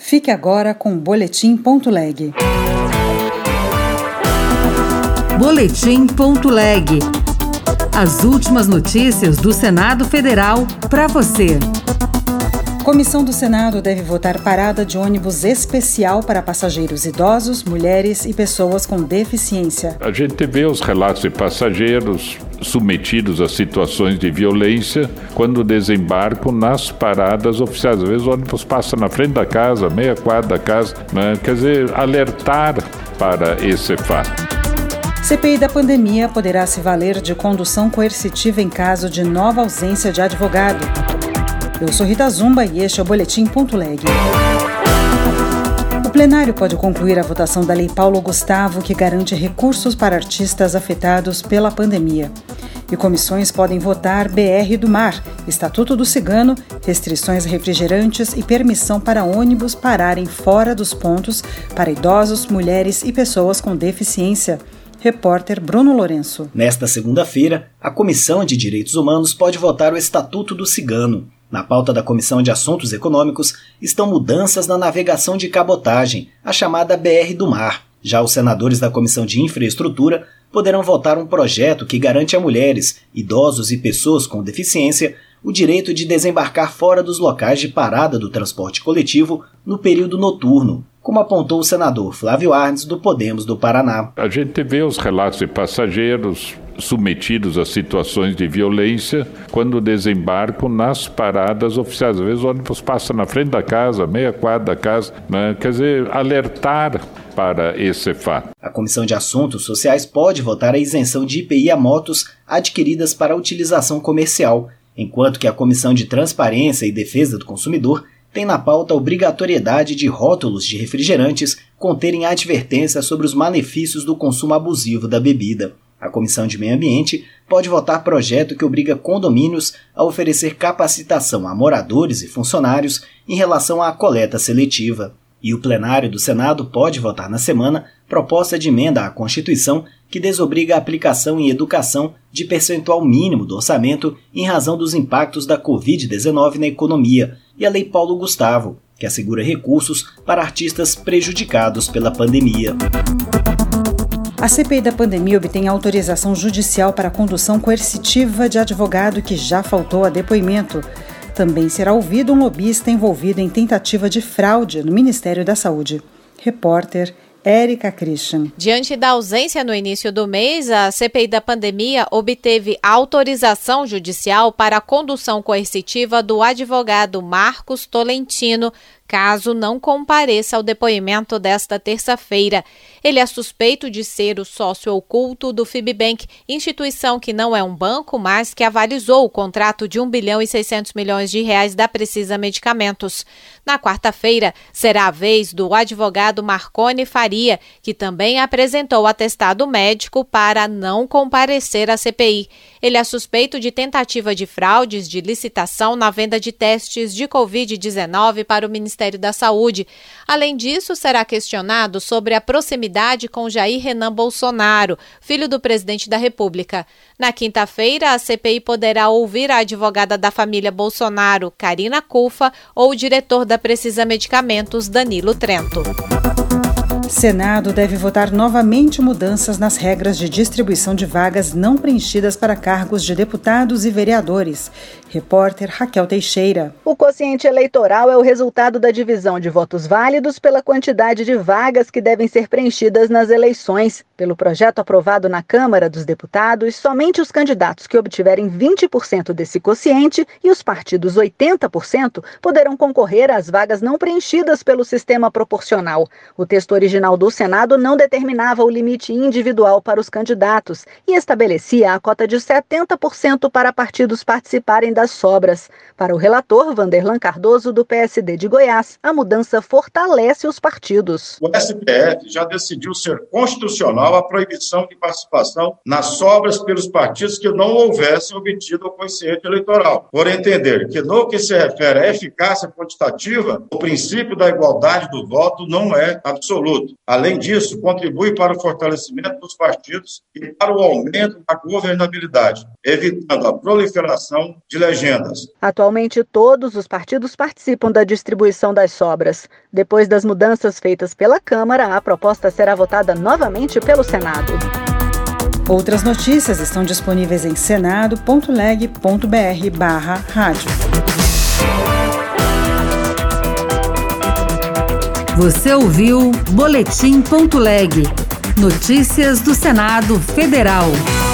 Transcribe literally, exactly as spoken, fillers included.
Fique agora com o Boletim Ponto Leg. Boletim Ponto Leg. As últimas notícias do Senado Federal para você. Comissão do Senado deve votar parada de ônibus especial para passageiros idosos, mulheres e pessoas com deficiência. A gente vê os relatos de passageiros submetidos a situações de violência quando desembarcam nas paradas oficiais. Às vezes o ônibus passa na frente da casa, meia quadra da casa, né? Quer dizer, alertar para esse fato. C P I da pandemia poderá se valer de condução coercitiva em caso de nova ausência de advogado. Eu sou Rita Zumba e este é o Boletim Ponto Leg. O plenário pode concluir a votação da Lei Paulo Gustavo, que garante recursos para artistas afetados pela pandemia. E comissões podem votar B R do Mar, Estatuto do Cigano, restrições a refrigerantes e permissão para ônibus pararem fora dos pontos para idosos, mulheres e pessoas com deficiência. Repórter Bruno Lourenço. Nesta segunda-feira, a Comissão de Direitos Humanos pode votar o Estatuto do Cigano. Na pauta da Comissão de Assuntos Econômicos estão mudanças na navegação de cabotagem, a chamada B R do Mar. Já os senadores da Comissão de Infraestrutura poderão votar um projeto que garante a mulheres, idosos e pessoas com deficiência o direito de desembarcar fora dos locais de parada do transporte coletivo no período noturno, como apontou o senador Flávio Arnes, do Podemos do Paraná. A gente vê os relatos de passageiros submetidos a situações de violência quando desembarcam nas paradas oficiais. Às vezes o ônibus passa na frente da casa, meia quadra da casa, né? Quer dizer, alertar para esse fato. A Comissão de Assuntos Sociais pode votar a isenção de I P I a motos adquiridas para utilização comercial, enquanto que a Comissão de Transparência e Defesa do Consumidor tem na pauta a obrigatoriedade de rótulos de refrigerantes conterem advertência sobre os malefícios do consumo abusivo da bebida. A Comissão de Meio Ambiente pode votar projeto que obriga condomínios a oferecer capacitação a moradores e funcionários em relação à coleta seletiva. E o plenário do Senado pode votar na semana proposta de emenda à Constituição que desobriga a aplicação em educação de percentual mínimo do orçamento em razão dos impactos da covid dezenove na economia, e a Lei Paulo Gustavo, que assegura recursos para artistas prejudicados pela pandemia. A C P I da pandemia obtém autorização judicial para a condução coercitiva de advogado que já faltou a depoimento. Também será ouvido um lobista envolvido em tentativa de fraude no Ministério da Saúde. Repórter Érica Christian. Diante da ausência no início do mês, a C P I da pandemia obteve autorização judicial para a condução coercitiva do advogado Marcos Tolentino, caso não compareça ao depoimento desta terça-feira. Ele é suspeito de ser o sócio oculto do Fibbank, instituição que não é um banco, mas que avalizou o contrato de um bilhão e seiscentos milhões de reais da Precisa Medicamentos. Na quarta-feira, será a vez do advogado Marconi Faria, que também apresentou atestado médico para não comparecer à C P I. Ele é suspeito de tentativa de fraudes de licitação na venda de testes de covid dezenove para o Ministério da Saúde. Além disso, será questionado sobre a proximidade com Jair Renan Bolsonaro, filho do presidente da República. Na quinta-feira, a C P I poderá ouvir a advogada da família Bolsonaro, Karina Cufa, ou o diretor da Precisa Medicamentos, Danilo Trento. Senado deve votar novamente mudanças nas regras de distribuição de vagas não preenchidas para cargos de deputados e vereadores. Repórter Raquel Teixeira. O quociente eleitoral é o resultado da divisão de votos válidos pela quantidade de vagas que devem ser preenchidas nas eleições. Pelo projeto aprovado na Câmara dos Deputados, somente os candidatos que obtiverem vinte por cento desse quociente e os partidos oitenta por cento poderão concorrer às vagas não preenchidas pelo sistema proporcional. O texto original do Senado não determinava o limite individual para os candidatos e estabelecia a cota de setenta por cento para partidos participarem das sobras. Para o relator, Vanderlan Cardoso, do P S D de Goiás, a mudança fortalece os partidos. O S T F já decidiu ser constitucional a proibição de participação nas sobras pelos partidos que não houvessem obtido o quociente eleitoral, por entender que, no que se refere à eficácia quantitativa, o princípio da igualdade do voto não é absoluto. Além disso, contribui para o fortalecimento dos partidos e para o aumento da governabilidade, evitando a proliferação de legendas. Atualmente, todos os partidos participam da distribuição das sobras. Depois das mudanças feitas pela Câmara, a proposta será votada novamente pelo Senado. Outras notícias estão disponíveis em senado ponto leg ponto br barra rádio. Você ouviu Boletim ponto leg. Notícias do Senado Federal.